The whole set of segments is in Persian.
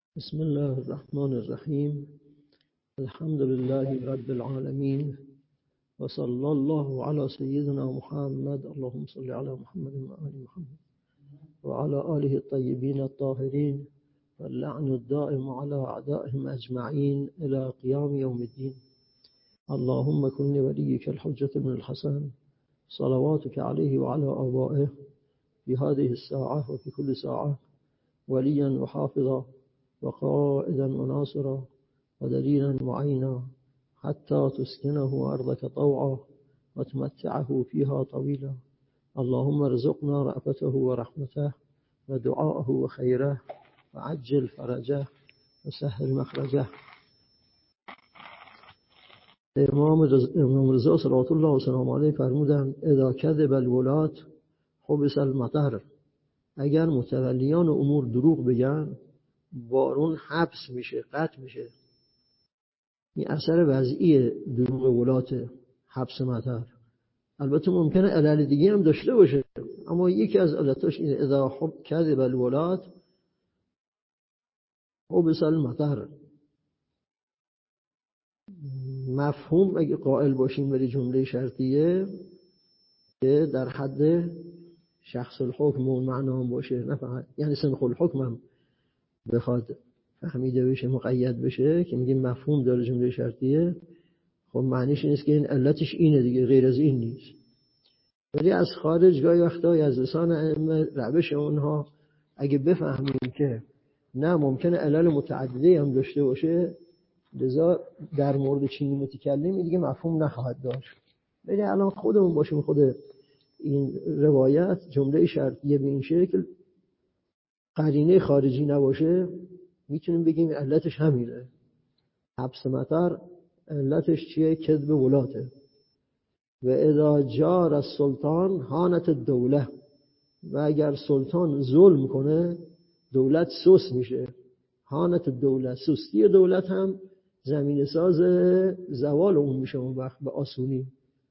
بسم الله الرحمن الرحیم. الحمد لله رب العالمین و صلی الله علی سیدنا محمد. اللهم صل علی محمد و آل محمد و علی آله الطیبین الطاهرین و اللعن الدائم علی اعدائهم اجمعین الی قیام یوم الدین. اللهم کن لولیک الحجة بن الحسن صلواتك علیه و علی آبائه في هذه الساعة وفي كل ساعة وليا وحافظا وقائدا وناصرا ودليلا معينا حتى تسكنه أرضك طوعا وتمتعه فيها طويلا. اللهم ارزقنا رأفته ورحمته ودعاءه وخيره وعجل فرجه وسهل مخرجه. امام رضا صلوات الله وسلام علیه فرمودند اذا کذب الولاة حبس المطر. اگر متولیان امور دروغ بگن بارون حبس میشه، قطع میشه. این اثر وضعی دروغ ولات، حبس مطر. البته ممکنه علل دیگه هم داشته باشه، اما یکی از علتاش اینه اذا کذب الولات حبس المطر. مفهوم اگه قائل باشیم ولی جمله شرطیه که در حد شخص الحکم و معنا هم باشه، نه فقط یعنی سنخ الحکم هم بخواد فهمیده بشه، مقید بشه، که میگیم مفهوم داره جمله شرطیه، خب معنیش نیست که این علتش اینه دیگه، غیر از این نیست. ولی از خارج گاهی وقتا از لسان ائمه روش اونها اگه بفهمیم که نه ممکنه علل متعدده هم داشته باشه، لذا در مورد چینی متکلم دیگه مفهوم نخواهد داشت. ولی الان خودمون باشیم، خود این روایت جمله شرطیه به این شکل قرینه خارجی نباشه، میتونیم بگیم علتش همینه. حبس مطر علتش چیه؟ کذب ولاته. و اذا جار السلطان هانت الدوله. و اگر سلطان ظلم کنه دولت سست میشه. هانت الدوله، سستی دولت هم زمین ساز زوال اون میشه اون وقت به آسونی.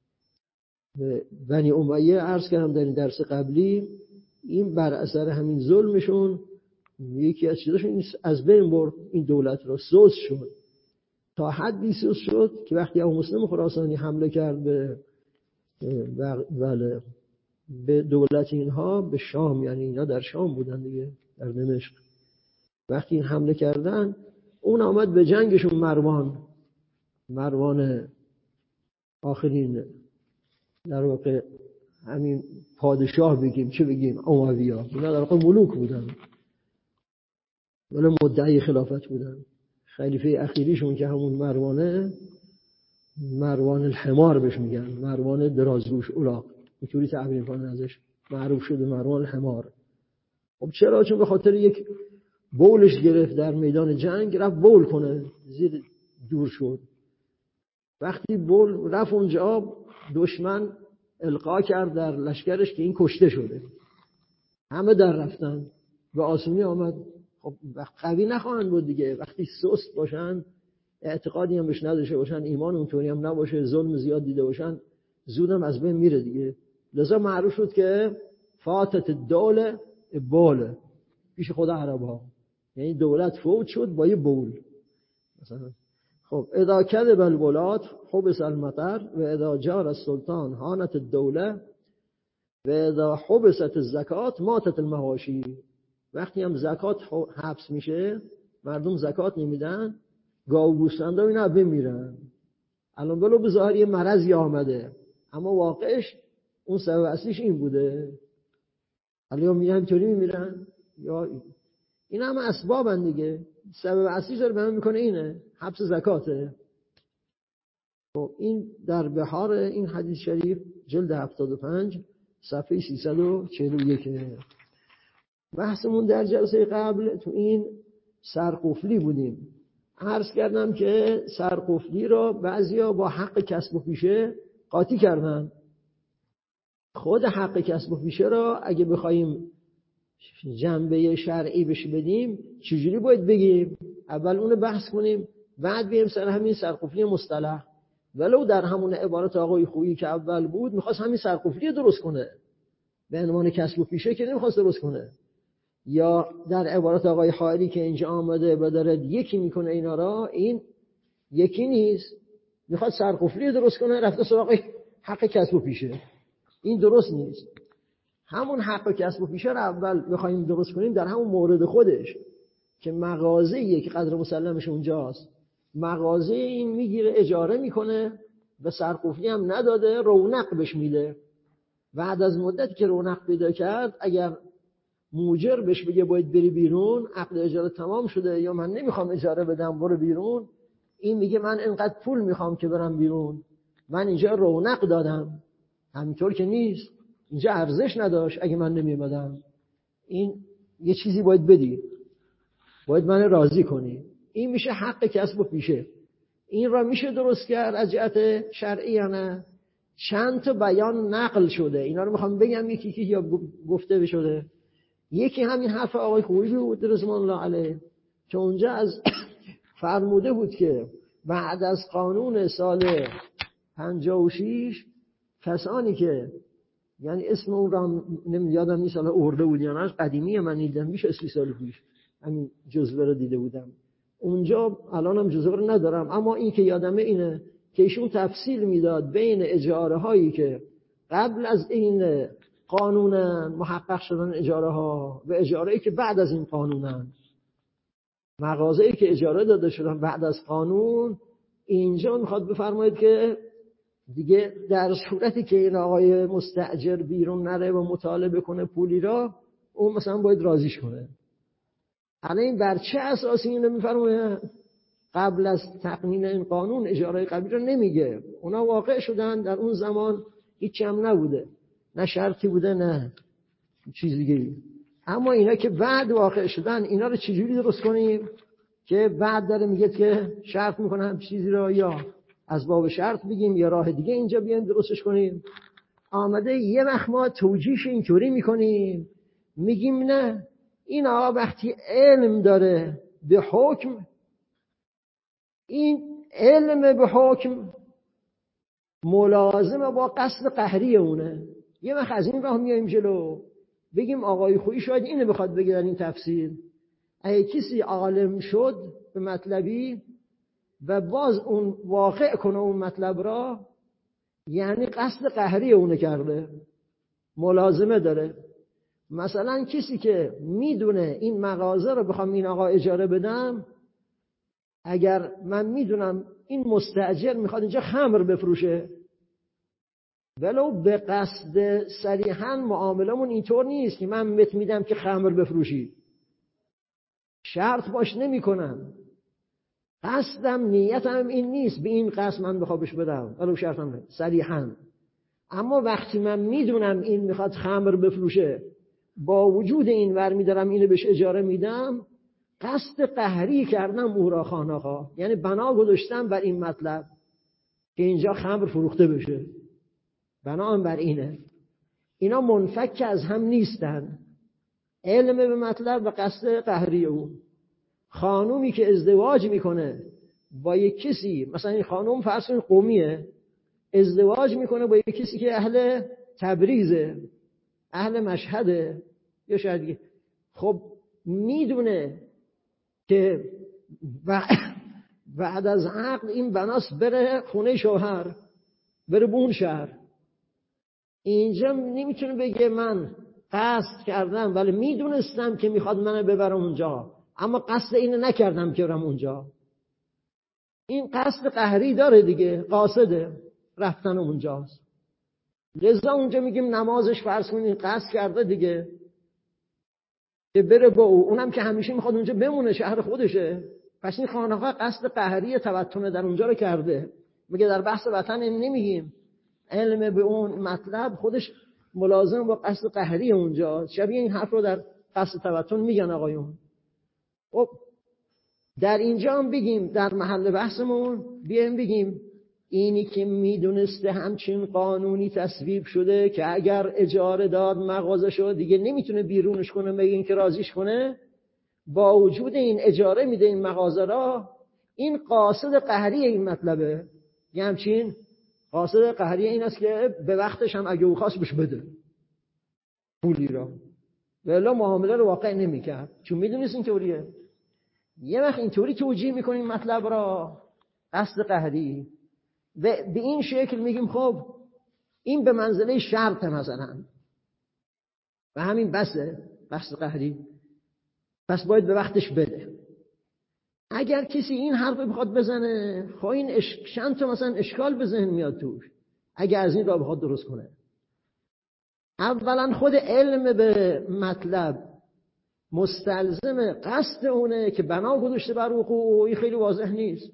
بنی امیه عرض کردم در این درس قبلی، این بر اثر همین ظلمشون یکی از چیزاشون از بین برد، این دولت را سست شد. تا حدی سست شد که وقتی ابو مسلم خراسانی حمله کرد به دولت اینها، به شام، یعنی اینا در شام بودن دیگه، در دمشق، وقتی این حمله کردن اون آمد به جنگشون. مروان آخرین در واقع همین پادشاه بگیم، چه بگیم، اموی‌ها، اینا در واقع ملوک بودن ولی مدعی خلافت بودن. خلیفه اخیریشون که همون مروانه، مروان الحمار بهش میگن، مروان درازگوش الاغ، اینطوری تعبیر کنن ازش، معروف شده مروان الحمار. خب چرا؟ چون به خاطر یک بولش گرفت در میدان جنگ، رفت بول کنه، زیر دور شد. وقتی بول رفت اونجا، دشمن القا کرد در لشکرش که این کشته شده. همه در رفتن، به آسونی آمد. خب قوی نخواهند بود دیگه، وقتی سست باشن، اعتقادی هم بهش نداشته باشن، ایمان اونطوری هم نباشه، ظلم زیاد دیده باشن، زودم از بین میره دیگه. لذا معروف شد که فاتت الدوله باله پیش خود عرب‌ها، یعنی دولت فوت شد با یه بول مثلا. خب اذا کذب الولات حبس المطر و اذا جار السلطان هانت الدوله و اذا حبست الزکات ماتت المواشی. وقتی هم زکات حبس میشه، مردم زکات نمیدن، گاو گوسفندا اینا از بین میرن. الان ولو به ظاهر یه مرضی آمده، اما واقعش اون سبب اصلیش این بوده. الان میگن اینطوری میمیرن، یا این هم اسبابن دیگه. سبب اصلیش رو بیان میکنه اینه، حبس زکاته. خب این در بحار این حدیث شریف جلد 75 صفحه 341. بحثمون در جلسه قبل تو این سرقفلی بودیم. عرض کردم که سرقفلی را بعضیا با حق کسب و پیشه قاطی کردن. خود حق کسب و پیشه را اگه بخوایم جنبه شرعی بهش بدیم، چجوری باید بگیم؟ اول اونو بحث کنیم، بعد بیایم سر همین سرقفلی مصطلح. ولو در همون عبارت آقای خویی که اول بود میخواست همین سرقفلی درست کنه، به عنوان کسب و پیشه که نمیخواست درست کنه. یا در عبارت آقای حائری که اینجا آمده و داره یکی میکنه اینا را، این یکی نیست. میخواد سرقفلی درست کنه، رفته سراغ حق کسب و پیشه. این درست نیست. همون حق کسب و پیشه رو اول بخوایم درست کنیم در همون مورد خودش که مغازه‌ایه که قدر مسلمش اونجاست، مغازه این میگیره اجاره میکنه و سرقفلی هم نداده، رونق بهش میده. بعد از مدتی که رونق پیدا کرد، اگر موجر بهش بگه باید بری بیرون، عقد اجاره تمام شده یا من نمیخوام اجاره بدم برو بیرون، این میگه من اینقدر پول میخوام که برم بیرون، من اینجا رونق دادم. همینطور که نیست، اینجا ارزش نداشت اگه من نمیمدم. این یه چیزی باید بدی، باید من راضی کنی. این میشه حق کسب و پیشه. این را میشه درست کرد از جهت شرعی یا نه؟ چند تا بیان نقل شده، اینا رو میخوام بگم یکی که یا گفته شده. یکی همین حرف آقای خویی بود رضوان الله علیه که اونجا از فرموده بود که بعد از قانون سال 56 کسانی که یعنی اسم اون را یادم نیست حالا ارده بود یا نه، قدیمیه، من دیدم میشه 30 سال پیش همین جزوه رو دیده بودم اونجا، الانم جزوه رو ندارم، اما این که یادمه اینه که ایشون تفصیل میداد بین اجاره هایی که قبل از این قانون محقق شدن اجاره ها و اجاره ای که بعد از این قانونن. مغازه‌ای که اجاره داده شدن بعد از قانون، اینجا میخواد بفرمایید که دیگه در صورتی که این آقای مستاجر بیرون نره و مطالبه کنه پولی را، اون مثلا باید راضیش کنه. الان این بر چه اساسی اینو میفرمایه؟ قبل از تقنین این قانون اجاره قبلی رو نمیگه. اونا واقع شدن در اون زمان، هیچی هم نبوده، نه شرطی بوده نه چیز دیگه. اما اینا که بعد واقع شدن، اینا رو چجوری درست کنیم که بعد داره میگه که شرط میکنم چیزی رو یا از باب شرط بگیم یا راه دیگه اینجا بیایم درستش کنیم. آمده یه وقت ما توجیهش اینطوری میکنیم، میگیم نه، این آقا وقتی علم داره به حکم، این علم به حکم ملازمه با قصد قهری اونه. یه وقت از این راه میایم جلو، بگیم آقای خویی شاید اینو بخواد بگه در این تفسیر. اگه کسی عالم شد به مطلبی و باز اون واقع کنه اون مطلب را، یعنی قصد قهری اونه کرده، ملازمه داره. مثلا کسی که میدونه این مغازه رو بخوام این آقا اجاره بدم، اگر من میدونم این مستاجر میخواد اینجا خمر بفروشه، ولو به قصد صریحاً معاملمون اینطور نیست که من بهت میدم که خمر بفروشی، شرط باش نمی کنم، قصدم نیتم این نیست به این قصد من بخوابش بدم ولو شرطم صریحاً. اما وقتی من میدونم این میخواد خمر بفروشه، با وجود این ور میدارم اینو بهش اجاره میدم، قصد قهری کردم او را خانقا، یعنی بنا گذاشتم بر این مطلب که اینجا خمر فروخته بشه، بنام بر اینه. اینا منفک از هم نیستن، علم به مطلب و قصد قهری او. خانومی که ازدواج میکنه با یک کسی، مثلا این خانوم فرض کنید قومیه، ازدواج میکنه با یک کسی که اهل تبریزه، اهل مشهده یا شاید، خب میدونه که بعد از عقد این بناس بره خونه شوهر، بره بون شهر. اینجا نمیتونه بگه من قصد کردم ولی میدونستم که میخواد منو ببرم اونجا، اما قصد اینو نکردم که برم اونجا. این قصد قهری داره دیگه، قاصده رفتن اونجاست. لذا اونجا میگیم نمازش فرض کنید قصد کرده دیگه که بره با او، اونم که همیشه میخواد اونجا بمونه، شهر خودشه. پس این خانقاه قصد قهری تبتون در اونجا رو کرده. میگه در بحث وطن این نمیگیم، علم به اون مطلب خودش ملازم با قصد قهری اونجا. شبیه این حرف رو در قصد تبتون میگن آقایون. خب در اینجا هم بگیم، در محل بحثمون بیایم بگیم اینی که میدونسته همچین قانونی تصویب شده که اگر اجاره داد مغازه شد دیگه نمیتونه بیرونش کنه مگه اینکه راضیش کنه، با وجود این اجاره میده این مغازه را، این قاصد قهری این مطلبه. یه همچین قاصد قهری این است که به وقتش هم اگه او خواست بهش بده پولی را. و الا معامله رو واقع نمی‌کرد، چون میدونست اینطوریه. یه وقت اینطوری توجیه می‌کنیم مطلب را، قصد قهری، به این شکل میگیم خب این به منزله شرط مثلا و همین بسه، قصد قهری، پس باید به وقتش بده. اگر کسی این حرف بخواد بزنه، خب این چند تا مثلا اشکال به ذهن میاد توش اگر از این راه بخواد درست کنه. اولا خود علم به مطلب مستلزم قصد اونه که بنا گذاشته بر وقوع، این خیلی واضح نیست.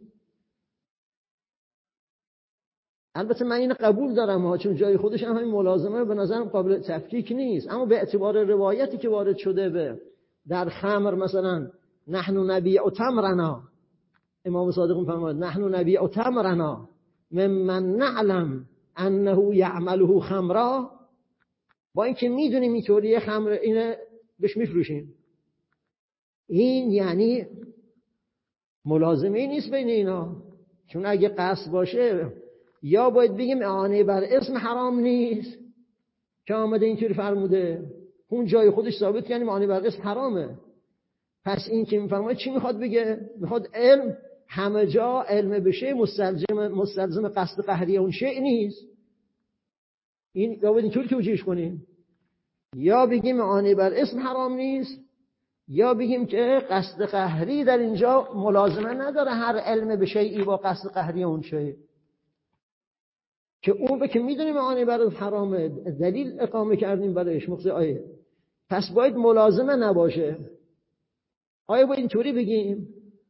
البته من این قبول دارم ها، چون جای خودش هم همین ملازمه به نظرم قابل تفکیک نیست، اما به اعتبار روایتی که وارد شده به در خمر مثلا نحن نبیع تمرنا، امام صادق می‌فرماید نحن نبیع تمرنا ممن نعلم انه یعمله خمرا، با اینکه میدونیم اینطوریه خمر اینه بهش میفروشیم. این یعنی ملازمه نیست بین اینا، چون اگه قصد باشه یا باید بگیم اعانه بر اسم حرام نیست که آمده اینطوری فرموده، اون جای خودش ثابت کنیم اعانه بر اسم حرامه. پس این که میفرماید چی میخواد بگه؟ میخواد علم همه جا علم بشه مستلزم قصد قهری اون شیء نیست. این یا باید اینطوری توجیهش کنیم، یا بگیم اعانه بر اسم حرام نیست، یا بگیم که قصد قهری در اینجا ملازمه نداره هر علم به شیئی با قصد قهری اون شیء، که اون به که میدونیم اعانه بر اسم حرامه، دلیل اقامه کردیم برایش مقتضی آیه، پس باید ملازمه نباشه. آیا باید اینطوری بگیم؟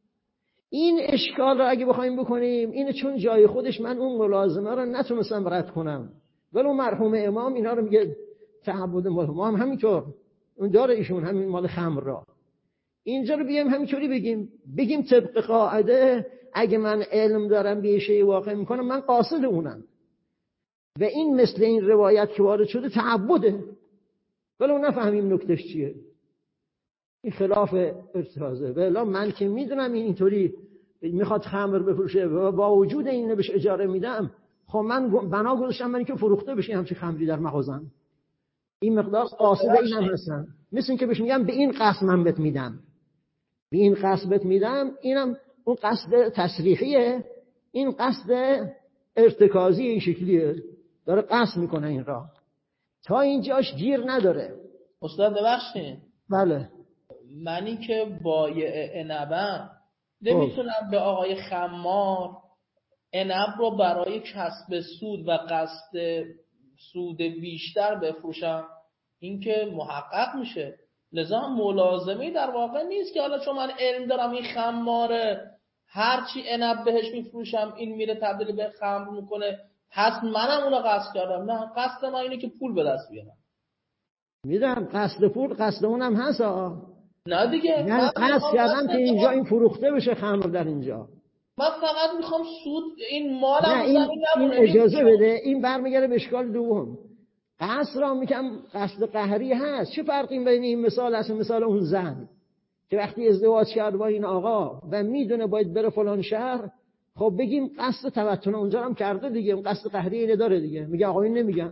این اشکال را اگه بخوایم بکنیم، اینه چون جای خودش من اون ملازمه را نتونستم رد کنم، ولی اون مرحوم امام اینا رو میگه تعبد ما هم همینطور اون داره ایشون همین مال خمر را. اینجا رو بیایم همینطوری بگیم طبق قاعده اگه من علم دارم به شیء واقع میکنم من قاصد اونم و این مثل این روایت که وارد شده تعبده، ولی اون نفهمیم نکتهش چیه. این خلاف ارتکازه. ولی من که میدونم اینطوری میخواد خمر بفروشه و با وجود این بهش اجاره میدم، خب من بنا گذاشتم من که فروخته بشه همچین خمری در مغازم، این مقدار قاصد اینم هستن. مثل این که بهش میگم به این قصد من بهت میدم، به این قصد بهت میدم، اینم اون قصد تصریحیه، این قصد ارتکازی این شکلیه، داره قصد میکنه این را. تا اینجاش گیر نداره. استاد ببخشید، بله، منی که بایع عنبم نمیتونم به آقای خمار عنب رو برای کسب سود و قصد سود بیشتر بفروشم، این که محقق میشه. لذا ملازمه در واقع نیست که حالا چون من علم دارم این خماره هرچی عنب بهش میفروشم این میره تبدیل به خمر میکنه، پس منم اونو قصد کردم. نه، قصد من اینه که پول به دست بیارم. میدونم قصد پول قصد اونم هست نه دیگه، یعنی قصد کردم که اینجا این فروخته بشه خمر در اینجا. من فقط میخوام سود این مالم نه این اجازه بده، این برمیگره به اشکال دوم. قصد را میگم قصد قهری هست، چه فرقی بین این مثال هست و مثال اون زن که وقتی ازدواج کرد با این آقا و میدونه باید بره فلان شهر، خب بگیم قصد تبتن اونجا هم کرده دیگه، اون قصد قهری اینه داره دیگه، میگه آقا این نمیگم.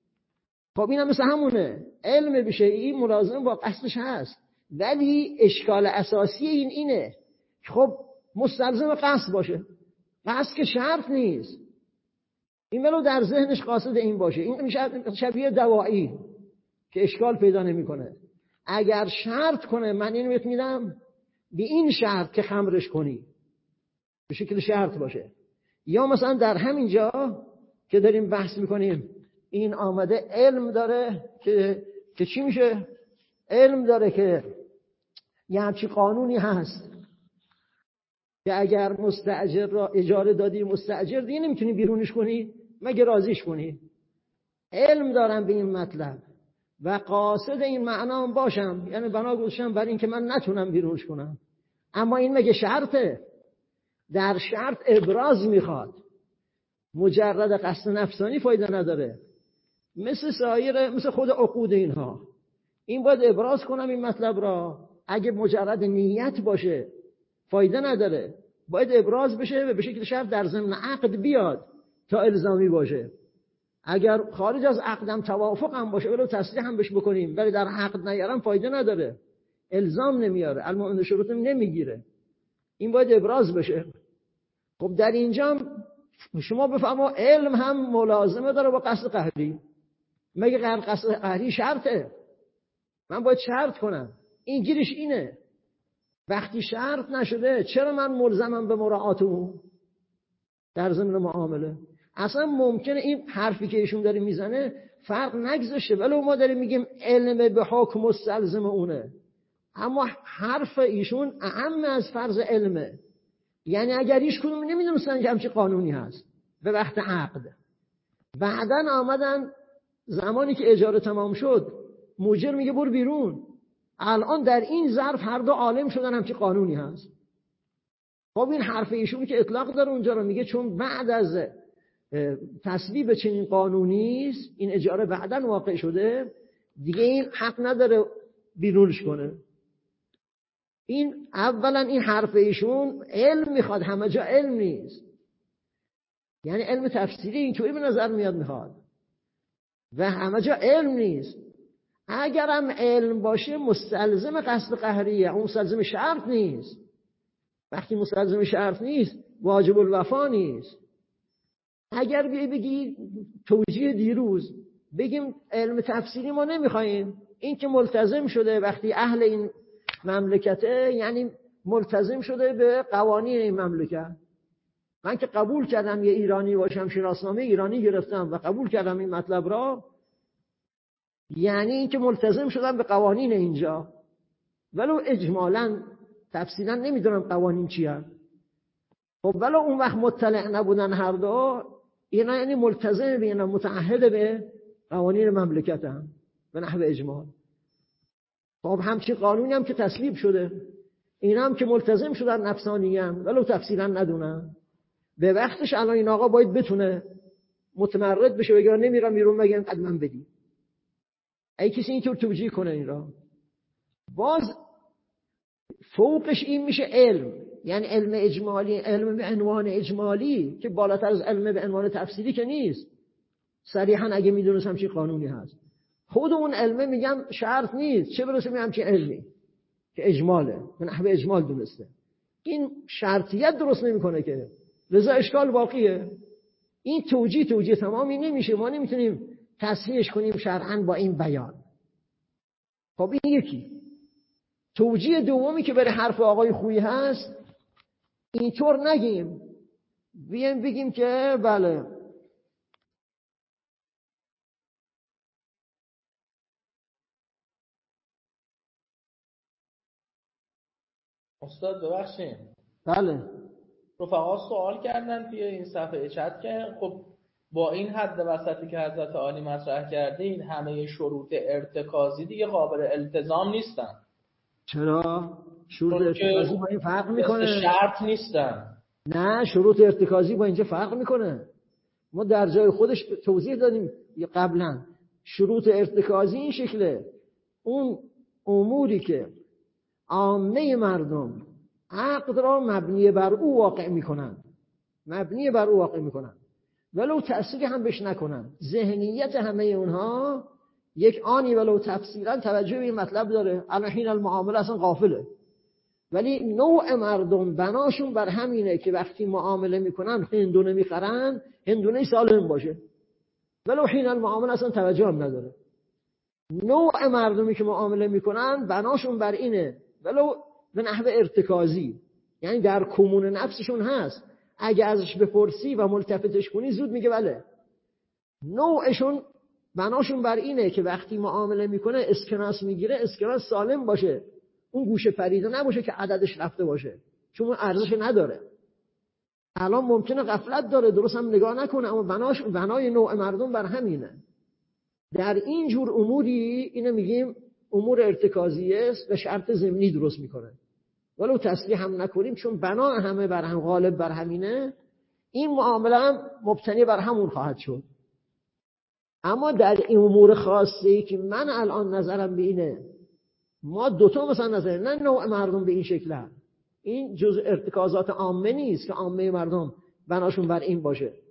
خب اینم مثل همونه، علم بشه این ملازم با قصدش هست، ولی اشکال اساسی اینه خب مستلزم قصد باشه، قصد که شرط نیست. این ولو در ذهنش قاصد این باشه، این میشه شبیه دواعی که اشکال پیدا نمیکنه. اگر شرط کنه من اینو بهت میدم به این شرط که خمرش کنی، به شکل شرط باشه. یا مثلا در همین جا که داریم بحث میکنیم این آمده علم داره که چی میشه؟ علم داره که یه همچی قانونی هست که اگر مستأجر را اجاره دادی مستأجر دیگه نمیتونی بیرونش کنی مگه راضیش کنی. علم دارم به این مطلب و قاصد این معنا هم باشم، یعنی بنا گذاشتم برای این که من نتونم بیرونش کنم. اما این مگه شرطه؟ در شرط ابراز میخواد، مجرد قصد نفسانی فایده نداره. مثل خود عقود اینها، این باید ابراز کنم این مطلب را. اگه مجرد نیت باشه فایده نداره، باید ابراز بشه و به شکل شرط در ضمن عقد بیاد تا الزامی باشه. اگر خارج از عقدم توافق هم باشه ولو تصریح هم بهش بکنیم ولی در عقد نیارم فایده نداره، الزام نمیاره، المؤمن شروط نمیگیره، این باید ابراز بشه. خب در اینجا شما بفهمو علم هم ملازمه داره با قصد قهری. مگه قصد قهری شرطه؟ من باید شرط کنم. این گیرش اینه، وقتی شرط نشده چرا من ملزمم به مراعات اون در ضمن معامله؟ اصلا ممکنه این حرفی که ایشون داره میزنه فرق نگذاشته، ولو ما داریم میگیم علم به حکم مستلزم اونه، اما حرف ایشون اهم از فرض علمه. یعنی اگر هیچ کدوم نمیدونستن که همچین قانونی هست به وقت عقد، بعدن آمدن زمانی که اجاره تمام شد مجر میگه برو بیرون، الان در این ظرف هر دو عالم شدن همچین قانونی هست. خب این حرف ایشون که اطلاق داره اونجا رو میگه چون بعد از تصویب چنین قانونی است، این اجاره بعدن واقع شده، دیگه این حق نداره بیرونش کنه. این اولا این حرف ایشون علم میخواد، همه جا علم نیست، یعنی علم تفسیری اینطوری به نظر میاد میخواد و همه جا علم نیست. اگرم علم باشه مستلزم قصد قهریه، اون مستلزم شرط نیست. وقتی مستلزم شرط نیست واجب الوفا نیست. اگر بگی توجیه دیروز بگیم علم تفسیری ما نمیخوایم، این که ملتزم شده وقتی اهل این مملکته، یعنی ملتزم شده به قوانین این مملکت. من که قبول کردم یه ایرانی باشم، شناسنامه ایرانی گرفتم و قبول کردم این مطلب را، یعنی این که ملتزم شدم به قوانین اینجا، ولو اجمالاً تفصیلاً نمیدونم قوانین چی هست. خب ولو اون وقت مطلع نبودن هر دو، اینا یعنی ملتزم به، اینا متعهد به قوانین مملکت هم به نحو اجمال. خب همچین قانونی هم که تصویب شده، اینا هم که ملتزم شدن نفسانیان ولو تفصیلا ندونن، به وقتش الان این آقا باید بتونه متمرد بشه بگه نمیرم بیرون مگه اینقدر من بدی. ای کسی اینطور توجیه کنه این را، باز فوقش این میشه علم، یعنی علم اجمالی، علم به عنوان اجمالی که بالاتر از علم به عنوان تفصیلی که نیست. صریحا اگه میدونستم چی قانونی هست، خود اون علمه میگم شرط نیست، چه برسه میگم چی علمی که اجماله، به نحو اجمال دونسته. این شرطیت درست نمیکنه که، لذا اشکال واقعیه. این توجیه تمامی نمیشه، ما نمیتونیم تصحیحش کنیم شرعاً با این بیان. خب این یکی. توجیه دومی که برای حرف آقای خویی هست، اینطور نگیم بیایم بگیم که بله استاد ببخشید، بله رفقا سوال کردن توی این صفحه چت که خب با این حد وسطی که حضرت عالی مطرح کردین همه شروط ارتکازی دیگه قابل التزام نیستن. چرا؟ شروط ارتکازی با این فرق میکنه؟ شرط نیستن. نه، شروط ارتکازی با اینجا فرق میکنه. ما در جای خودش توضیح دادیم قبلا. شروط ارتکازی این شکله، اون اموری که عامه مردم عقد را مبنی بر او واقع میکنن، ولو تأثیری هم بهش نکنن. ذهنیت همه اونها یک آنی ولو تفصیلا توجه به این مطلب داره، الان حین المعامله اصلا غافله، ولی نوع مردم بناشون بر همینه که وقتی معامله میکنن هندونه میخرن، هندونه سالم باشه، ولو حین المعامله اصلا توجه هم نداره. نوع مردمی که معامله میکنن بناشون بر اینه، ولو به نحو ارتکازی، یعنی در کمون نفسشون هست، اگه ازش بپرسی و ملتفتش کنی زود میگه بله. نوعشون بناشون بر اینه که وقتی معامله میکنه اسکناس میگیره، اسکناس سالم باشه، اون گوشه پریده نباشه که عددش رفته باشه، چون اون ارزش نداره. الان ممکنه غفلت داره درست هم نگاه نکنه، اما بنای نوع مردم بر همینه. در این جور اموری اینو میگیم امور ارتکازیه است و شرط ضمنی درست میکنه، ولو تصریح هم نکنیم چون بنا همه بر هم، غالب بر همینه، این معامله هم مبتنی بر همون خواهد شد. اما در این امور خاصی که من الان نظرم به اینه، ما دوتا مثلا نظر، نه نوع مردم به این شکل هست. این جز ارتکازات عامه نیست که عامه مردم بناشون بر این باشه.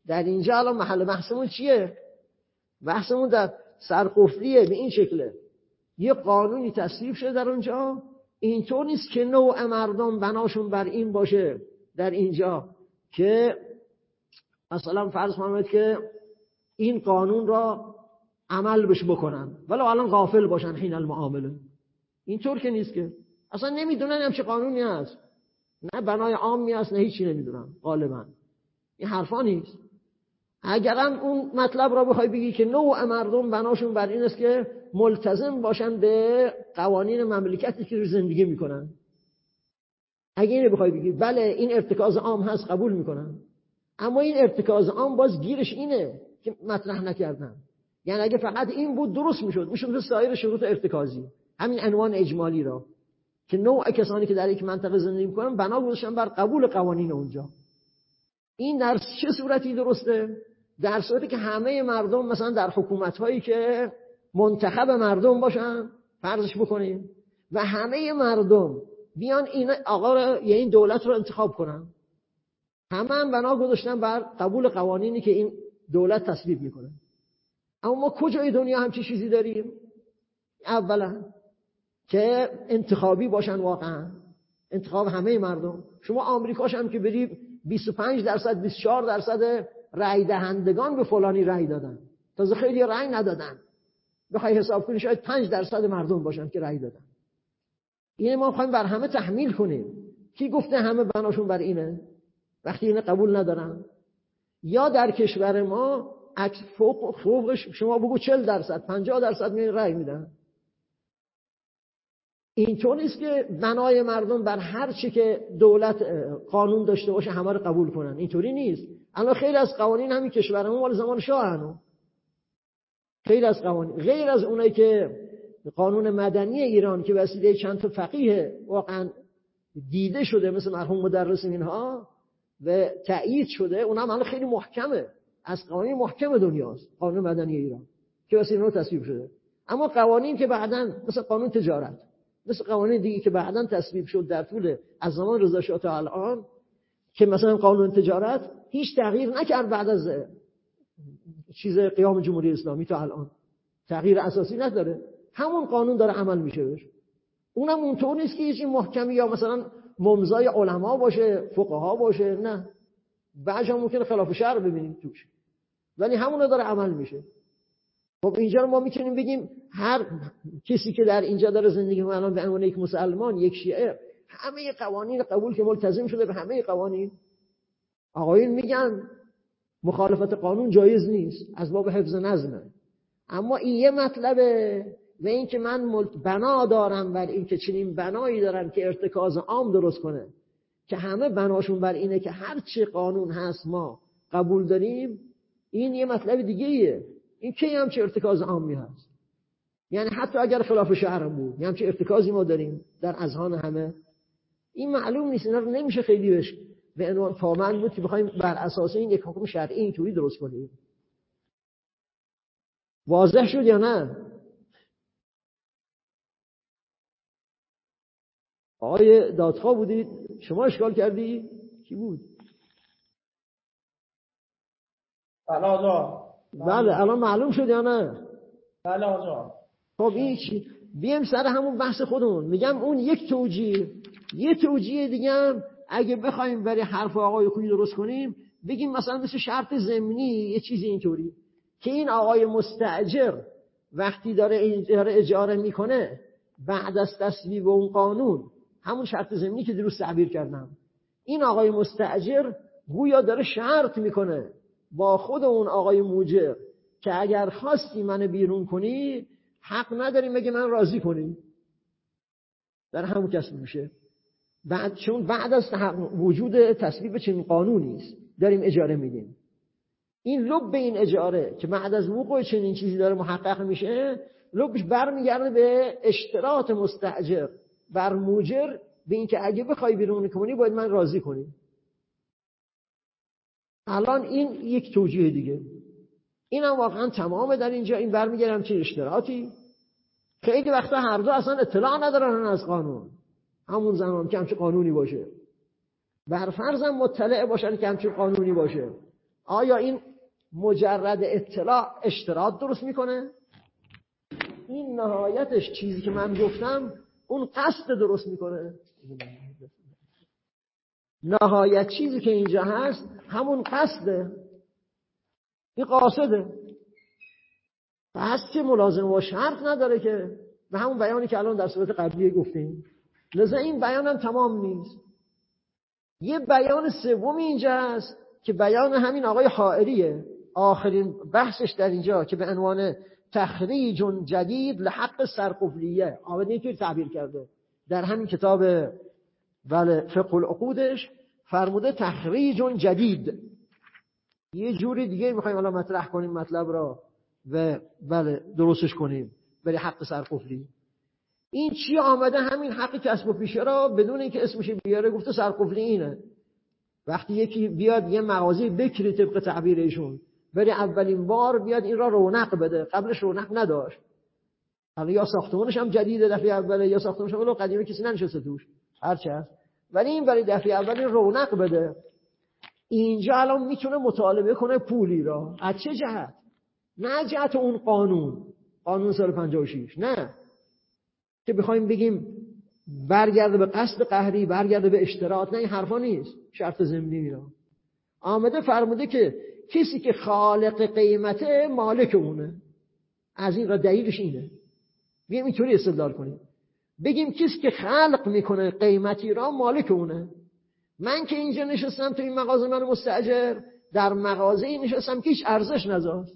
در اینجا الان محل بحثمون چیه؟ بحثمون در سرقفلیه. به این شکله یه قانونی تصویب شده در اونجا، اینطور نیست که نوع مردم بناشون بر این باشه در اینجا که مثلا فرض کنید که این قانون را عمل بش بکنن ولی الان غافل باشن حین المعامله. اینطور که نیست، که اصلا نمیدونن هم چه قانونی هست، نه بنای عامی هست نه هیچی نمیدونن غالبا. این حرفا نیست. اگرم اون مطلب را بخوای بگی که نوع مردم بناشون بر این است که ملتزم باشن به قوانین مملکتی که زندگی میکنن، اگه اینو بخوای بگی بله این ارتکاز عام هست قبول میکنن، اما این ارتکاز عام باز گیرش اینه که مطرح نکردن. یعنی اگه فقط این بود درست میشد سایر شروط ارتکازی، همین عنوان اجمالی را که نوع کسانی که در یک منطقه زندگی میکنن بنا گذاشتن بر قبول قوانین اونجا. این در چه صورتی درسته؟ در صورتی که همه مردم مثلا در حکومت‌هایی که منتخب مردم باشن فرضش بکنیم و همه مردم بیان این آقا یا این دولت رو انتخاب کنن، همه هم بنا گذاشتن بر قبول قوانینی که این دولت تصویب میکنه. اما ما کجای دنیا همچین چیزی داریم؟ اولا که انتخابی باشن، واقعا انتخاب همه مردم. شما آمریکاش هم که برید 25% 24% رأی دهندگان به فلانی رأی دادن، تازه خیلی رأی ندادن. بخوای حساب کنی شاید 5% مردم باشن که رأی دادن. این ما می‌خوایم بر همه تحمیل کنیم. کی گفته همه بناشون بر اینه وقتی اینو قبول ندارن؟ یا در کشور ما فوقش شما بگو 40% 50% میان رأی میدن. اینطور نیست که بنای مردم بر هر چی که دولت قانون داشته باشه همه رو قبول کنن. اینطوری نیست. الان خیلی از قوانین همین کشورمون مال زمان شاه هنو. خیلی از قوانین غیر از اونایی که قانون مدنی ایران که وسیله چند تا فقیه واقعا دیده شده مثل مرحوم مدرس اینها و تأیید شده، اونم الان خیلی محکمه، از قوانین محکم دنیاست قانون مدنی ایران که وسیله اون تصویب شده. اما قوانین که بعداً مثل قانون تجارت، مثل قوانین دیگه که بعداً تصویب شد در طول از زمان رضا شاه تا الان، که مثلا قانون تجارت هیچ تغییر نکرد بعد از چیز قیام جمهوری اسلامی تا الان، تغییر اساسی نداره، همون قانون داره عمل میشه بهش. اونم اونطور نیست که هیچ محکمی یا مثلا ممضای علما باشه، فقها باشه، نه، بعضا ممکنه خلاف شرع ببینیم توش، ولی همون داره عمل میشه. خب اینجا ما میتونیم بگیم هر کسی که در اینجا داره زندگی میکنه الان به عنوان یک مسلمان، یک شیعه، همه قوانین قبول که ملتزم شده به همه قوانین. آقایون میگن مخالفت قانون جایز نیست، از باب حفظ نظمه. اما این یه مطلبه و این که من بنا دارم بر این که چنین بنایی دارم که ارتکاز عام درست کنه، که همه بناشون بر اینه که هر چی قانون هست ما قبول داریم، این یه مطلب دیگه ایه. این که همچه ارتکاز عامی هست، یعنی حتی اگر خلاف شرع بود یه همچه ارتکازی ما داریم در اذهان همه. این معلوم نیست، اینا رو نمیشه خیلی بهش به عنوان پامند بود که بخوایم بر اساس این یک حکم شرعی اینطوری درست کنیم. واضح شد یا نه؟ آقای دادخواه بودید شما اشکال کردی؟ کی بود؟ بله آقا. بله الان معلوم شد یا نه؟ بله آقا. خب این چی؟ بیایم سر همون بحث خودمون. میگم اون یک توجیه، یه توجیه دیگه هم اگه بخوایم برای حرف آقای خویی درست کنیم بگیم مثلا مثل شرط ضمنی یه چیزی اینطوری که این آقای مستاجر وقتی داره اجاره میکنه بعد از تصویب اون قانون، همون شرط ضمنی که دیروز تعبیر کردم، این آقای مستاجر گویا داره شرط میکنه با خود اون آقای موجر که اگر خواستی منو بیرون کنی حق نداری مگه من راضی کنی. در همون کسب میشه بعد، چون بعد از وجود تصویب چنین قانونی است داریم اجاره میدیم. این لب این اجاره که بعد از وقوع چنین چیزی داره محقق میشه، لبش برمیگرده به اشتراط مستاجر بر موجر به این که اگه بخوای بیرون کنی باید من راضی کنی. الان این یک توجیه دیگه، این هم واقعا تمامه در اینجا. این برمیگردم چه اشتراطی. خیلی وقتا هر دو اصلا اطلاع ندارن از قانون، همون زمان که همچه قانونی باشه، بر فرضم مطلع باشن که همچه قانونی باشه، آیا این مجرد اطلاع اشتراط درست میکنه؟ این نهایتش چیزی که من گفتم اون قصد درست میکنه. نهایت چیزی که اینجا هست همون قصده، این قاصده. قصد که ملازم با شرط نداره که، به همون بیانی که الان در صورت قبلی گفتیم. لذا این بیان هم تمام نیست. یه بیان سومی اینجا هست که بیان همین آقای حائریه، آخرین بحثش در اینجا که به عنوان تخریج جدید لحق سرقفلیه آمده اینطور تعبیر کرده در همین کتاب فقه العقودش، فرموده تخریج جدید. یه جوری دیگه میخوایم الان مطرح کنیم مطلب را و درستش کنیم برای حق سرقفلی. این چی آمده همین حق کسب و پیشه را بدون اینکه اسمش بیاره گفته سرقفلی اینه. وقتی یکی بیاد یه مغازه بکری طبق تعبیر ایشون، برای اولین بار بیاد این را رونق بده، قبلش رونق نداشت. حالا یا ساختمانش هم جدیده دفعه اوله، یا ساختمانش هم قدیمی کسی ننشسته توش، هر چی هست، ولی این برای دفعه اول رونق بده. اینجا الان میتونه مطالبه کنه پولی را. از چه جهت؟ نه جهت اون قانون سال 56، نه که بخوایم بگیم برگرده به قصد قهری، برگرده به اشتراط، نه این حرفا نیست. شرط ضمنی اینا آمده فرموده که کسی که خالق قیمته مالک اونه. از این را دلیلش اینه. بیایم اینطوری استدلال کنیم، بگیم کسی که خلق میکنه قیمتی را مالک اونه. من که اینجا نشستم تو این مغازه، من مستاجر در مغازه این نشستم که هیچ ارزش نداشت.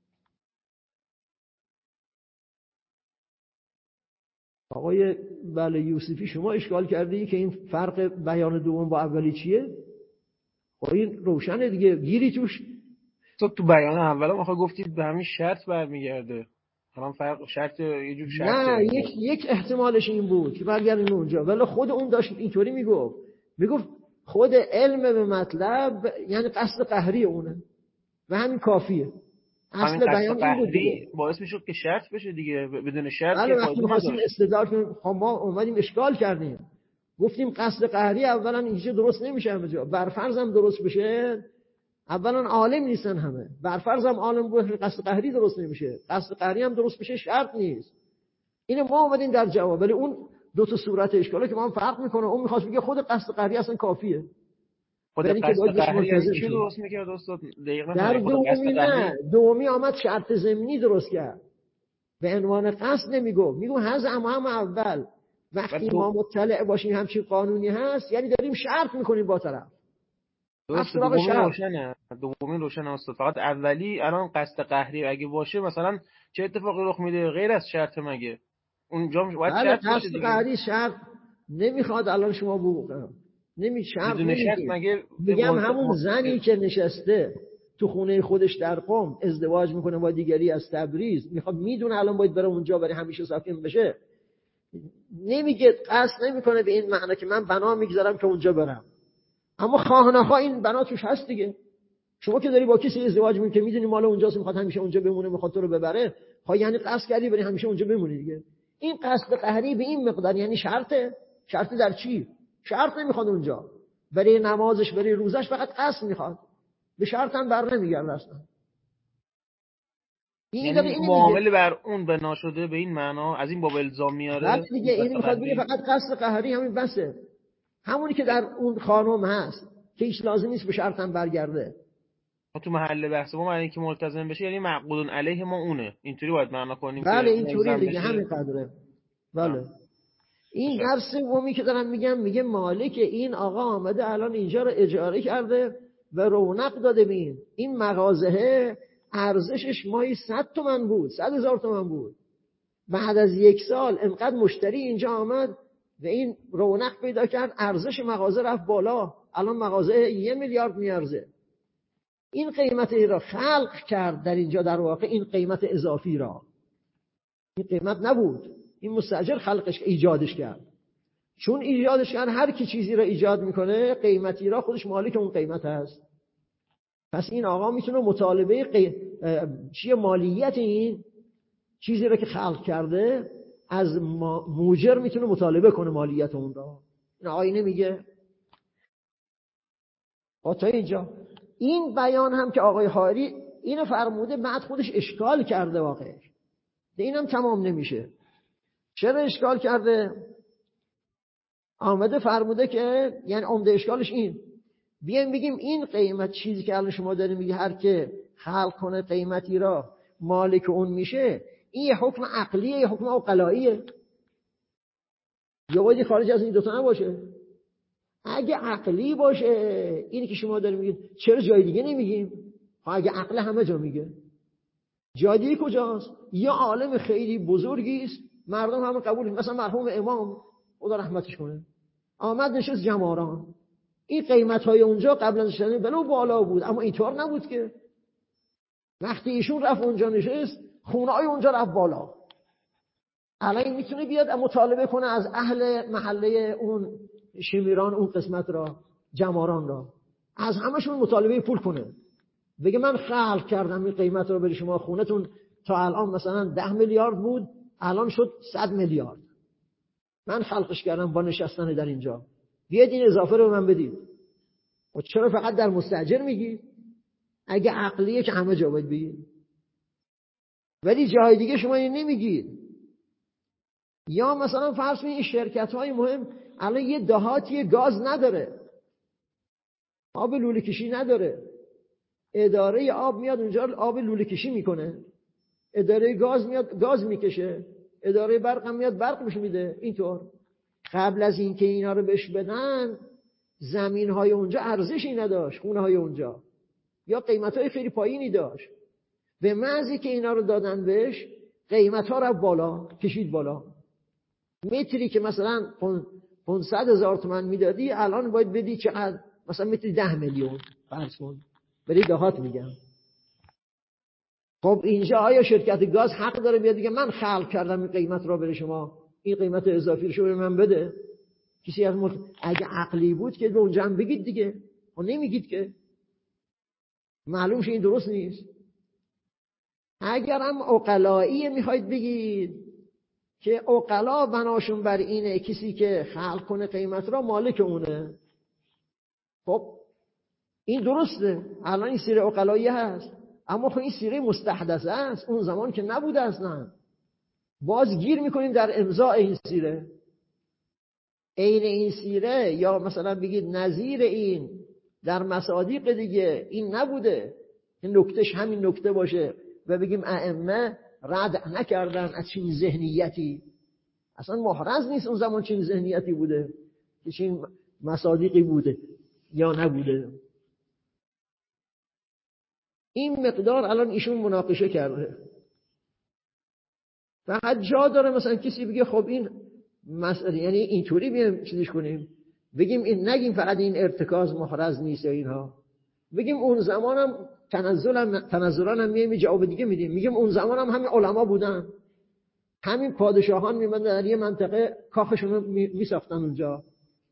آقای یوسفی شما اشکال کردی که این فرق بیان دوم با اولی چیه؟ خب این روشنه دیگه، گیری توش. تو بیان اول ما گفتید به همین شرط برمیگرده. الان فرق شرط یه جور شرط. نه یک احتمالش این بود که برگردیم اونجا، ولی خود اون داشت اینطوری میگفت خود علم به مطلب یعنی قصد قهری اونه و همین کافیه. اصل بیان این بود دیگه. باعث میشد که شرط بشه دیگه، بدون شرط که وقتی می‌خواستیم استدلال کنیم ما اومدیم اشکال کردیم، گفتیم قصد قهری اولا اینجا درست نمیشه، همه جا برفرض هم درست بشه اولا عالم نیستن همه، برفرض هم عالم بود قصد قهری درست نمیشه، قصد قهری هم درست بشه شرط نیست. اینو ما اومدیم در جواب، ولی اون دو تا صورت اشکاله که ما هم فرق میکنه. اون می‌خواست بگه خود قصد قهری اصلا کافیه. خود قصد قهری چی درست میکرد استاد؟ دقیقاً در دومی آمد شرط ضمنی درست کرد، به عنوان قصد نمیگو، میگو هز هم اول. وقتی ما مطلع باشیم همچین قانونی هست یعنی داریم شرط میکنیم با طرف. دومی روشن استاد. فقط اولی الان قصد قهری اگه باشه مثلا چه اتفاقی رخ میده غیر از شرط مگه؟ اونجا باید شرط باشه دیگه. قصد قهری شرط نمیخواد. الان شما شرط مگه میگم همون زنی که نشسته تو خونه خودش در قم ازدواج میکنه با دیگری از تبریز، میخواد میدونه الان باید بره اونجا برای همیشه ساکن بشه، نمیگه قصد نمیکنه به این معنی که من بنا میگذارم که اونجا برم، اما خواهنخواه این بنا توش هست دیگه. شما که داری با کسی ازدواج میکنی که میدونی مال اونجاست، میخواد همیشه اونجا بمونه، میخواد تو رو ببره، یعنی قصد کردی برای همیشه اونجا بمونی دیگه. این قصد قهری به این مقدار یعنی شرط در چی؟ شرط نمیخواد اونجا، برای نمازش برای روزش فقط قصد میخواد، به شرط هم بر نمیگرده اصلا. یعنی معامله بر اون بنا شده به این معنا، از این باب الزام میاره دیگه. این میخواد بگه فقط قصد قهری همین بسه، همونی که در اون خانم هست که هیچ لازم نیست به شرط هم برگرده. تو محل بحث ما معنی که ملتزم بشه یعنی معقول علیه ما اونه، اینطوری باید معنا کنیم. بله اینطوری دیگه، همین قدره. بله. این درس سومی که دارم میگه مالک این آقا آمده الان اینجا رو اجاره کرده و رونق داده. بین این مغازه ارزشش ماهی 100 تومن بود، 100,000 تومن بود. بعد از 1 سال انقدر مشتری اینجا آمد و این رونق پیدا کرد، ارزش مغازه رفت بالا، الان مغازه 1 میلیارد میارزه. این قیمتی را خلق کرد در اینجا، در واقع این قیمت اضافی را، این قیمت نبود، این مستاجر خلقش ایجادش کرد. چون ایجادش کرد، هر کی چیزی را ایجاد میکنه قیمتی را خودش مالک اون قیمت هست. پس این آقا میتونه مطالبه مالیت این چیزی را که خلق کرده از موجر میتونه مطالبه کنه مالیت اون را. این آقا نمیگه. تا اینجا این بیان هم که آقای حائری اینو فرموده، بعد خودش اشکال کرده واقعا. اینم تمام نمیشه. چرا اشکال کرده؟ آمده فرموده که یعنی عمده اشکالش این، بیایم بگیم این قیمت، چیزی که الان شما داریم میگه هر که خلق کنه قیمتی را مالک اون میشه، این یه حکم عقلیه یه حکم عقلاییه؟ یا باید خارج از این دوتا نباشه؟ اگه عقلی باشه اینی که شما داریم میگید، چرا جای دیگه نمیگیم؟ اگه عقل همه جا میگه، جای دیگه کجاست؟ یه عالم خیلی بزرگی است، مردم همه قبول، مثلا مرحوم امام خدا رحمتش کنه آمد نشست جماران، این قیمت‌های اونجا قبل از نشستن بلو بالا بود، اما اینطور نبود که وقتی ایشون رفت اونجا نشست خونه‌های اونجا رفت بالا. الان میتونه بیاد مطالبه کنه از اهل محله اون شمیران اون قسمت را، جماران را، از همشون مطالبه پول کنه، بگه من خلق کردم این قیمت رو برای شما، خونتون تا الان مثلا 10 میلیارد بود الان شد 100 میلیارد، من خلقش کردم با نشستن در اینجا، بیاید این اضافه رو به من بدید. و چرا فقط در مستاجر میگی؟ اگه عقلیه که همه جا باید بگید، ولی جای دیگه شما این نمیگید. یا مثلا فرض کنید این شرکت‌های مهم الان یه دهاتی گاز نداره، آب لوله کشی نداره، اداره آب میاد اونجا آب لوله کشی میکنه، اداره گاز میاد گاز میکشه، اداره برق هم میاد برق میشه میده. اینطور قبل از اینکه اینا رو بهش بدن زمین‌های اونجا ارزشی نداشت، خونه‌های اونجا یا قیمت‌های خیلی پایینی داشت، به محضی که اینا رو دادن بهش قیمت‌ها رو بالا کشید بالا. متری که مثلا 500,000 تومان میدادی الان باید بدی چقدر؟ مثلا متری 10 میلیون فرض کن، برای دهات میگم. خب اینجا آیا شرکت گاز حق داره بیاد دیگه من خلق کردم این قیمت رو برای شما، این قیمت اضافی رو به من بده؟ کسی از اگه عقلی بود که به اونجا هم بگید دیگه، و نمیگید که معلوم شه این درست نیست. اگر هم عقلایی میخواید بگید که عقلا بناشون بر اینه کسی که خلق کنه قیمت را مالک اونه، خب این درسته، الان این سیره عقلایی هست، اما خب این سیره مستحدثه است، اون زمان که نبوده اصلا. باز گیر میکنیم در امضاء این سیره. عین این سیره یا مثلا بگید نظیر این در مصادیق دیگه این نبوده، این نکتهش همین نکته باشه و بگیم ائمه رد نکردن از چین ذهنیتی. اصلا محرز نیست اون زمان چین ذهنیتی بوده، چین مصادیقی بوده یا نبوده. این مقدار الان ایشون مناقشه کرده. فقط جا داره مثلا کسی بگه خب این مسئله، یعنی اینطوری بیایم چیزش کنیم، بگیم این، نگیم فقط این ارتکاز محرز نیست یا اینها، بگیم اون زمانم تنزلان هم میگیم جواب دیگه میدیم، میگیم اون زمانم همین علما بودن، همین پادشاهان میمدن در یه منطقه کاخشون رو میساختن اونجا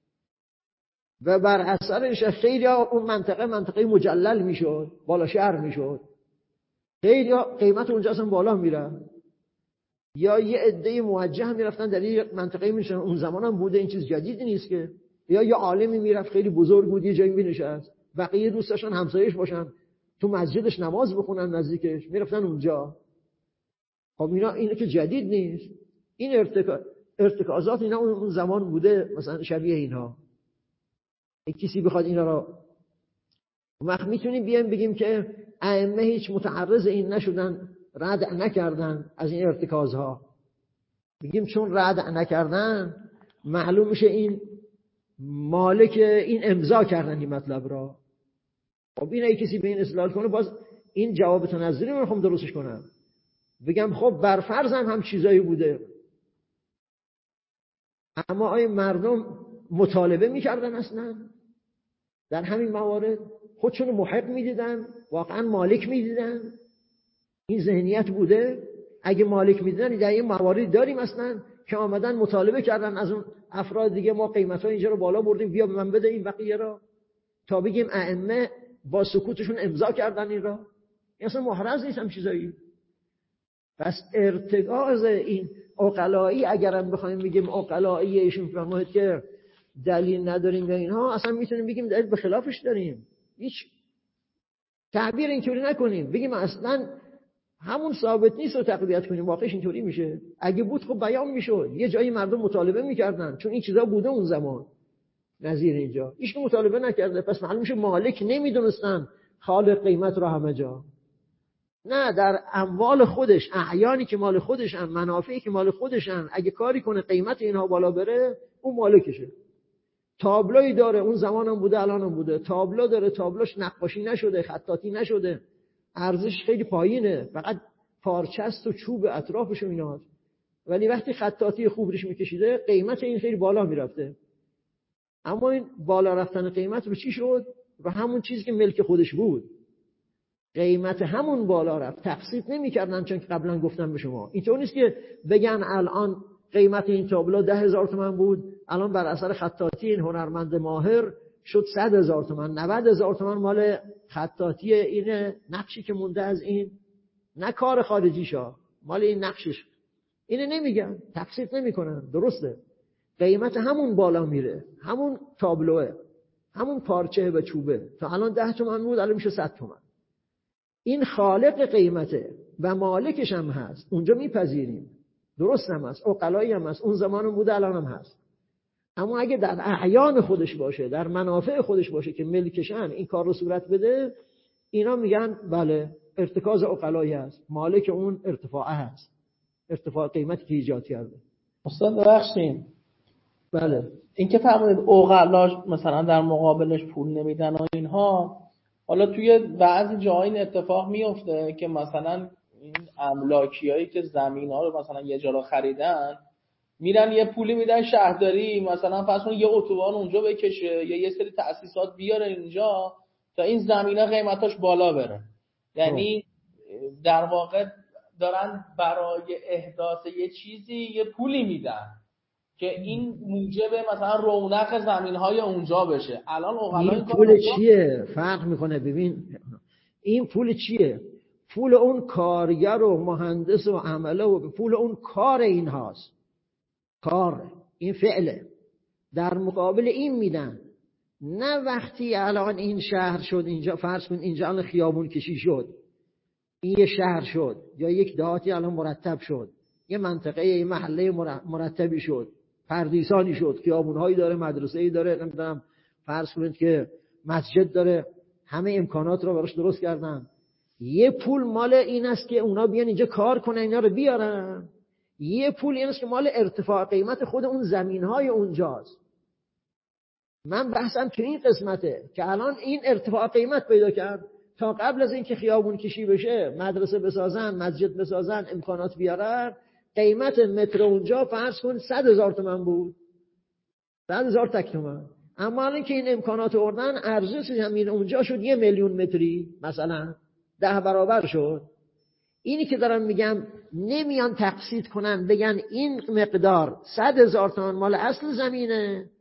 و بر اثرش خیلی اون منطقه مجلل میشد، بالا شهر میشد، خیلی قیمت اونجا اصلا بالا میره، یا یه عده موجه میرفتن در یه منطقه میشن. اون زمان هم بوده، این چیز جدیدی نیست که. یا یه عالمی میرفت خیلی بزرگ بود یه جایی مینشست، بقیه دوستاشون همسایش باشن تو مسجدش نماز بخونن نزدیکش، میرفتن اونجا. خب اینا که جدید نیست، این ارتکازات اینا اون زمان بوده، مثلا شبیه اینها. کسی بخواد اینا رو وقت میتونیم بیایم بگیم که ائمه هیچ متعرض این نشدن، رد نکردن از این ارتکازها. بگیم چون رد نکردن معلوم میشه این مالک این امضا کردن این مطلب را. خب این کسی به این استدلال کنه، باز این جواب تنظری رو میخوام درستش کنم، بگم خب بر فرض هم چیزایی بوده، اما آیا مردم مطالبه میکردن اصلا در همین موارد؟ خودشون محق میدیدن؟ واقعا مالک میدیدن؟ این ذهنیت بوده؟ اگه مالک میدیدن در این موارد داریم اصلا که آمدن مطالبه کردن از اون افراد دیگه، ما قیمت‌ها اینجا رو بالا بردیم بیا به من بده این بقیه را، تا بگیم ائمه با سکوتشون امضا کردن این را؟ این اصلا محرز نیست هم چیزایی. پس ارتکاز این عقلایی، اگرم بخوایم بگیم عقلایی ایشون فرمود که دلیل نداریم یا اینها، اصلا میتونیم بگیم دلیل به خلافش داریم. هیچ تعبیر اینطوری نکنیم بگیم اصلا همون ثابت نیست رو تقویت کنیم. واقعش اینطوری میشه. اگه بود خب بیان میشد. یه جایی مردم مطالبه میکردن چون این چیزا بوده اون زمان. نظیر اینجا هیچ که مطالبه نکرده، پس معلوم میشه مالک نمیدونستن خالق قیمت رو همه جا. نه، در اموال خودش، اعیانی که مال خودشن، منافعی که مال خودشن، اگه کاری کنه قیمت اینها بالا بره اون مالکشه. تابلویی داره، اون زمانم بوده الانم بوده، تابلو داره، تابلوش نقاشی نشده، خطاطی نشده، ارزش خیلی پایینه، فقط پارچه است و چوب اطرافش و اینا، ولی وقتی خطاطی خوب روش میکشیده قیمت این خیلی بالا میرفته. اما این بالا رفتن قیمت رو چی شد؟ رو همون چیزی که ملک خودش بود قیمت همون بالا رفت. تقسیط نمی‌کردن چون قبلا گفتم به شما. اینطور نیست که بگن الان قیمت این تابلو 10,000 تومان بود، الان بر اثر خطاطی این هنرمند ماهر شد 100,000 تومان، 90,000 تومان مال خطاطی اینه، نقشی که مونده از این، نه کار خارجیشا، مال این نقشش. اینه نمیگن، تقسیط نمی‌کنن. درسته، قیمت همون بالا میره، همون تابلوه، همون پارچه و چوبه. تا الان 10 تومان بود الان میشه 100 تومان. این خالق قیمته و مالکش هم هست، اونجا میپذیریم. درست هم هست، عقلایی هم هست، اون زمانم بوده الان هم هست. اما اگه در اعیان خودش باشه، در منافع خودش باشه که ملکشن این کار رو صورت بده، اینا میگن بله ارتکاز عقلایی هست، مالک اون ارتفاعه هست، ارتفاع قیمتی که ایجاد کرده. استاد ببخشید، بله این که فرمودید عقلاش مثلا در مقابلش پول نمیدن و اینها، حالا توی بعضی جاها این اتفاق میفته که مثلا این املاکیایی که زمین‌ها رو مثلا یه جا رو خریدن میرن یه پولی میدن شهرداری، مثلا فرض کن یه اتوبان اونجا بکشه یا یه سری تأسیسات بیاره اینجا تا این زمین‌ها قیمتاش بالا بره. یعنی در واقع دارن برای احداث یه چیزی یه پولی میدن که این موجب مثلا رونق زمین‌های اونجا بشه. الان این پول چیه؟ فرق میکنه. ببین این پول چیه؟ پول اون کارگر و مهندس و عمله و پول اون کار این هاست. کار این فعله. در مقابل این میدن. نه وقتی الان این شهر شد اینجا، فرض کن اینجا الان خیابون کشی شد، این یه شهر شد یا یک دهاتی الان مرتب شد، یه منطقه یه محله مرتبی شد، پردیسانی شد، خیابون‌هایی داره، مدرسه‌ای داره، نمیدونم فرض کنید که مسجد داره، همه امکانات رو براش درست کردن. یه پول مال این است که اونا بیان اینجا کار کنن اینا رو بیارن، یه پول این است که مال ارتفاع قیمت خود اون زمین‌های اونجاست. من بحثم تو این قسمته که الان این ارتفاع قیمت پیدا کرد. تا قبل از اینکه خیابون کشی بشه، مدرسه بسازن، مسجد بسازن، امکانات بیارن، قیمت متر اونجا فرض کن 100,000 تومان بود، 100,000 تک تومان. اما الان که این امکانات آوردن، ارزش زمین اونجا شد 1,000,000 متری، مثلا 10 برابر شد. اینی که دارم میگم نمیان تقسیط کنن بگن این مقدار 100,000 تومان مال اصل زمینه،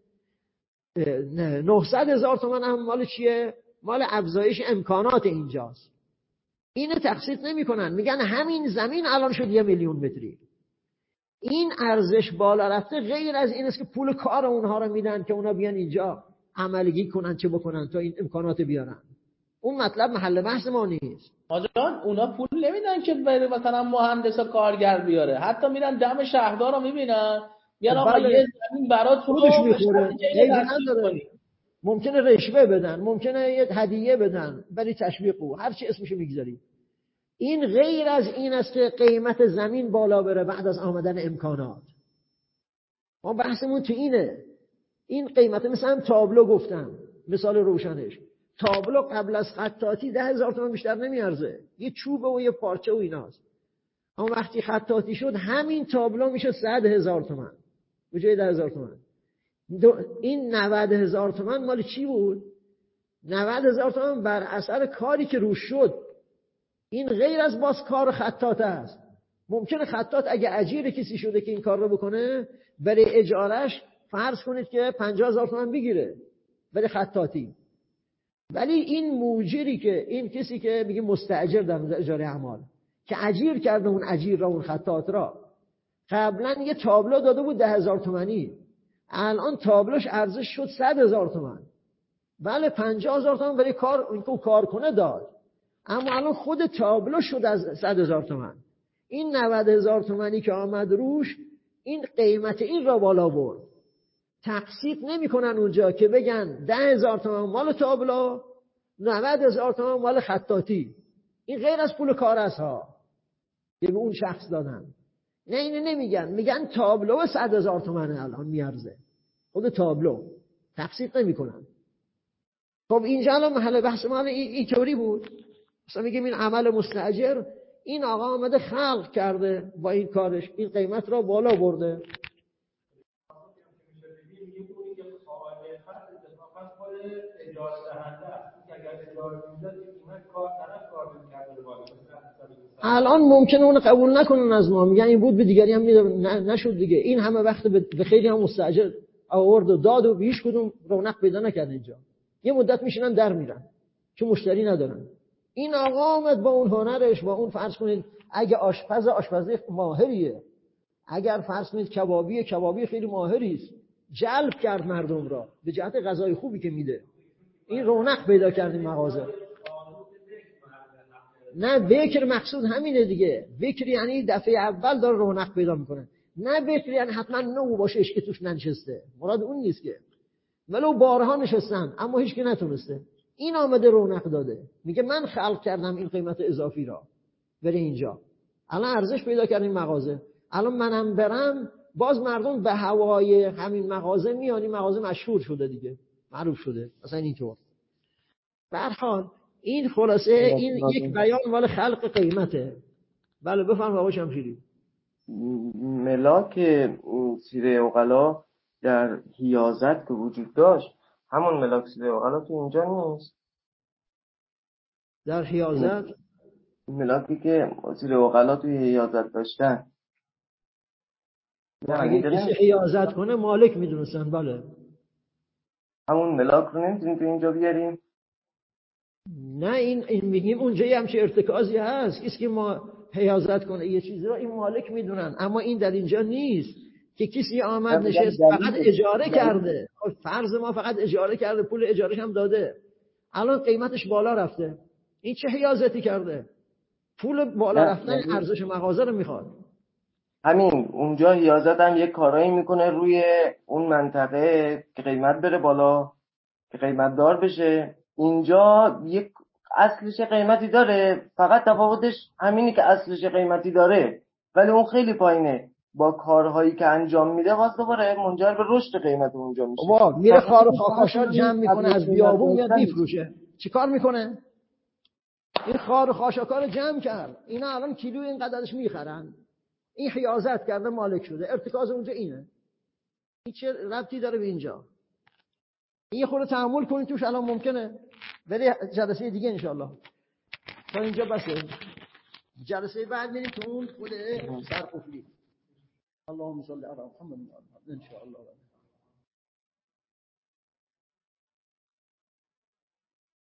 900,000 تومان هم مال چیه؟ مال افزایش امکانات اینجاست. اینو تقسیط نمی‌کنن، میگن همین زمین الان شد 1,000,000 متری. این ارزش بالا رفته غیر از این است که پول کار اونها رو میدن که اونا بیان اینجا عملگی کنن چه بکنن تا این امکانات بیارن. اون مطلب محل بحث ما نیست. آجان اونا پول نمیدن که بره مثلا مهندس و کارگر بیاره، حتی میرن دم شهردار رو میبینن میگن آقا یه زمین برات خودش میخوره، ممکنه رشوه بدن، ممکنه یه هدیه بدن، ولی تشویق و هر چی اسمشو میگذاری. این غیر از این است که قیمت زمین بالا بره بعد از آمدن امکانات. ما بحثمون تو اینه. این قیمت مثلا تابلو گفتم، مثال روشنش، تابلو قبل از خطاطی 10,000 تومان بیشتر نمیارزه، یه چوب و یه پارچه و ایناست. اما وقتی خطاطی شد همین تابلو میشه 100,000 تومان به جای 10,000 تومان. این 90,000 تومان مال چی بود؟ 90,000 تومان بر اثر کاری که روش شد. این غیر از باز کار خطاط است. ممکنه خطاط اگه اجیر کسی شده که این کار رو بکنه، برای اجارش فرض کنید که 50,000 تومان بگیره برای خطاطی. ولی این موجری که این کسی که میگه مستاجر در اجاره اعمال که اجیر کرده اون اجیر را، اون خطاط را، قبلا یه تابلو داده بود 10,000 تومانی، الان تابلوش ارزش شد 100,000 تومان. بله 50,000 تومان برای کار این که کار کنه داد، اما الان خود تابلو شد از 100,000 تومان. این 90,000 تومانی که آمد روش این قیمت این را بالا برد. تقسیط نمی‌کنن اونجا که بگن 10,000 تومان مال تابلو، 90,000 تومان مال خطاطی. این غیر از پول کار است ها که به اون شخص دادن. نه اینو نمیگن، میگن تابلو 100,000 تومانه الان میارزه. خود تابلو تقسیط نمی‌کنن. خب اینجا الان محل بحث ما اینطوری بود. مثلا میگیم این عمل مستاجر، این آقا آمده خلق کرده با این کارش این قیمت را بالا برده. الان ممکنه اون قبول نکنن از ما، میگن این بود به دیگری هم نشد دیگه. این همه وقت به خیلی هم مستاجر آورد و داد و بیش کدوم رونق پیدا نکرد اینجا. یه مدت میشینن در میرن چون مشتری ندارن. این آقا آمد با اون هنرش، با اون فرض کنید اگه آشپزی ماهریه، اگر فرض کنید کبابی خیلی ماهری است، جلب کرد مردم را به جهت غذای خوبی که میده، این رونق پیدا کرد این مغازه. نه بکر مقصود همینه دیگه. بکر یعنی دفعه اول داره رونق پیدا میکنه. نه بکر یعنی حتما نو باشه که توش ننشسته، مراد اون نیست که. ولو بارها نشستن اما هیچ کی نتونسته. این آمده رونق داده، میگه من خلق کردم این قیمت اضافی را بره اینجا، الان ارزش پیدا کرد این مغازه. الان منم برم باز مردم به هوای همین مغازه میان، این مغازه مشهور شده دیگه، معروف شده مثلا اینطور. به هر حال این خلاصه این یک بیان مال خلق قیمته. بله بفهم آقا شمشیری. ملاک سیره عقلا در حیازت که وجود داشت، همون ملاک سیره عقلا تو اینجا نیست. در حیازت ملاکی که سیره عقلا توی حیازت داشتن، اگه کسی حیازت کنه مالک میدونستن. بله همون ملاک رو نمیتونیم تو اینجا بیاریم. نه این میگیم اونجا هم چه ارتکازی هست، کسی که ما حیازت کنه یه چیزی رو این مالک میدونن، اما این در اینجا نیست که کسی آمد نشست فقط اجاره کرده. فرض ما فقط اجاره کرده، پول اجارهش هم داده، الان قیمتش بالا رفته، این چه حیازتی کرده؟ پول بالا رفتن ارزش مغازه رو میخواد. همین اونجا حیازت هم یک کارایی میکنه روی اون منطقه که قیمت بره بالا، که قیمت دار بشه. اینجا یک اصلش قیمتی داره، فقط تفاوتش همینی که اصلش قیمتی داره ولی اون خیلی پایینه. با کارهایی که انجام میده باز دوباره منجر به رشد قیمت اونجا میشه. بابا میره خار و خاکاشا جمع میکنه از بیابون میاد میفروشه. چیکار میکنه؟ این خار و خاشاکا رو جمع کرد، اینا الان کیلو اینقدرش میخرن. این حیازت کرده مالک شده، ارتکاز اونجا اینه. این چه ربطی داره به اینجا؟ این خود تحمل کنید توش، الان ممکنه بری جلسه دیگه انشالله. تا اینجا بسه، جلسه بعد میریم تو اون خود سرقفلی. اللهم صل علی محمد ان شاء الله.